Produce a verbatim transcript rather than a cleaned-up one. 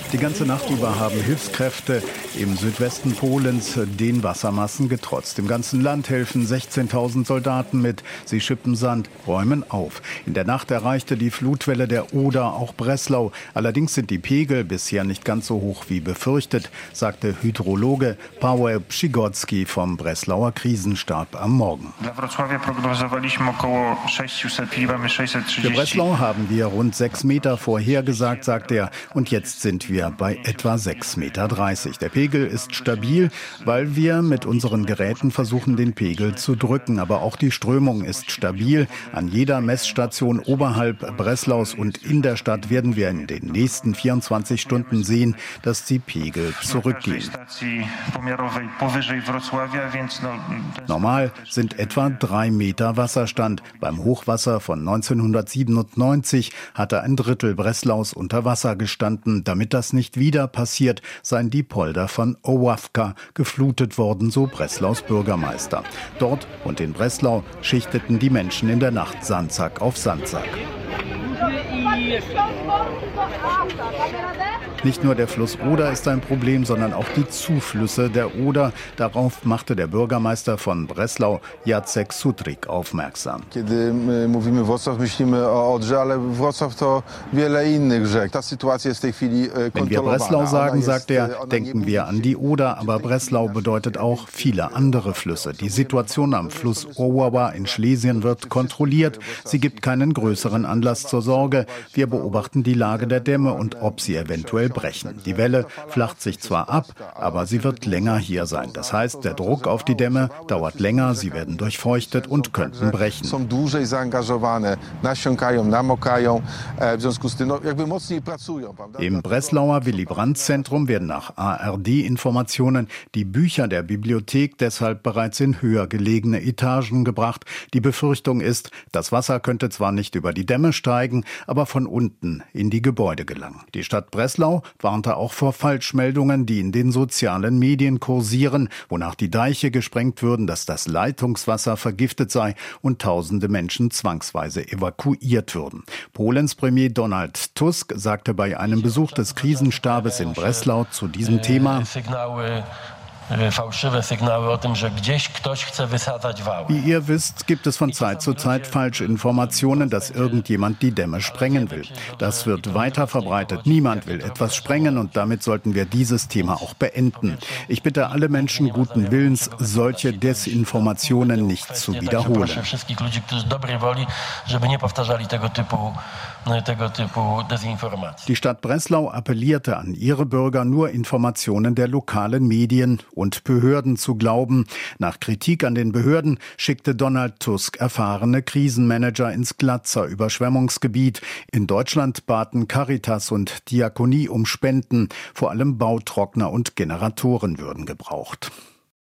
Die ganze Nacht über haben Hilfskräfte im Südwesten Polens den Wassermassen getrotzt. Im ganzen Land helfen sechzehntausend Soldaten mit. Sie schippen Sand, räumen auf. In der Nacht erreichte die Flutwelle der Oder auch Breslau. Allerdings sind die Pegel bisher nicht ganz so hoch wie befürchtet, sagte Hydrologe Paweł Przygocki vom Breslauer Krisenstab am Morgen. Für Breslau haben wir rund sechs Meter vorhergesagt, sagt er. Und jetzt sind wir bei etwa sechs Meter dreißig. Der Pegel ist stabil, weil wir mit unseren Geräten versuchen, den Pegel zu drücken. Aber auch die Strömung ist stabil. An jeder Messstation oberhalb Breslaus und in der Stadt werden wir in den nächsten vierundzwanzig Stunden sehen, dass die Pegel zurückgehen. Normal sind etwa drei Meter Wasserstand. Beim Hochwasser von neunzehnhundertsiebenundneunzig hatte ein Drittel Breslaus unter Wasser gestanden. Damit das nicht wieder passiert, seien die Polder von Oławka geflutet worden, so Breslaus Bürgermeister. Dort und in Breslau schichteten die Menschen in der Nacht Sandsack auf Sandsack. Nicht nur der Fluss Oder ist ein Problem, sondern auch die Zuflüsse der Oder. Darauf machte der Bürgermeister von Breslau, Jacek Sutrik, aufmerksam. Wenn wir Breslau sagen, sagt er, denken wir an die Oder, aber Breslau bedeutet auch viele andere Flüsse. Die Situation am Fluss Oława in Schlesien wird kontrolliert. Sie gibt keinen größeren Anlass zur Sorge. Wir beobachten die Lage der Dämme und ob sie eventuell brechen. Die Welle flacht sich zwar ab, aber sie wird länger hier sein. Das heißt, der Druck auf die Dämme dauert länger, sie werden durchfeuchtet und könnten brechen. Im Breslauer Willy-Brandt-Zentrum werden nach A R D-Informationen die Bücher der Bibliothek deshalb bereits in höher gelegene Etagen gebracht. Die Befürchtung ist, das Wasser könnte zwar nicht über die Dämme steigen, aber von unten in die Gebäude gelangen. Die Stadt Breslau warnte auch vor Falschmeldungen, die in den sozialen Medien kursieren, wonach die Deiche gesprengt würden, dass das Leitungswasser vergiftet sei und tausende Menschen zwangsweise evakuiert würden. Polens Premier Donald Tusk sagte bei einem Besuch des Krisenstabes in Breslau zu diesem Thema: Wie ihr wisst, gibt es von Zeit zu Zeit falsche Informationen, dass irgendjemand die Dämme sprengen will. Das wird weiter verbreitet. Niemand will etwas sprengen und damit sollten wir dieses Thema auch beenden. Ich bitte alle Menschen guten Willens, solche Desinformationen nicht zu wiederholen. Die Stadt Breslau appellierte an ihre Bürger, nur Informationen der lokalen Medien und Behörden zu glauben. Nach Kritik an den Behörden schickte Donald Tusk erfahrene Krisenmanager ins Glatzer Überschwemmungsgebiet. In Deutschland baten Caritas und Diakonie um Spenden. Vor allem Bautrockner und Generatoren würden gebraucht.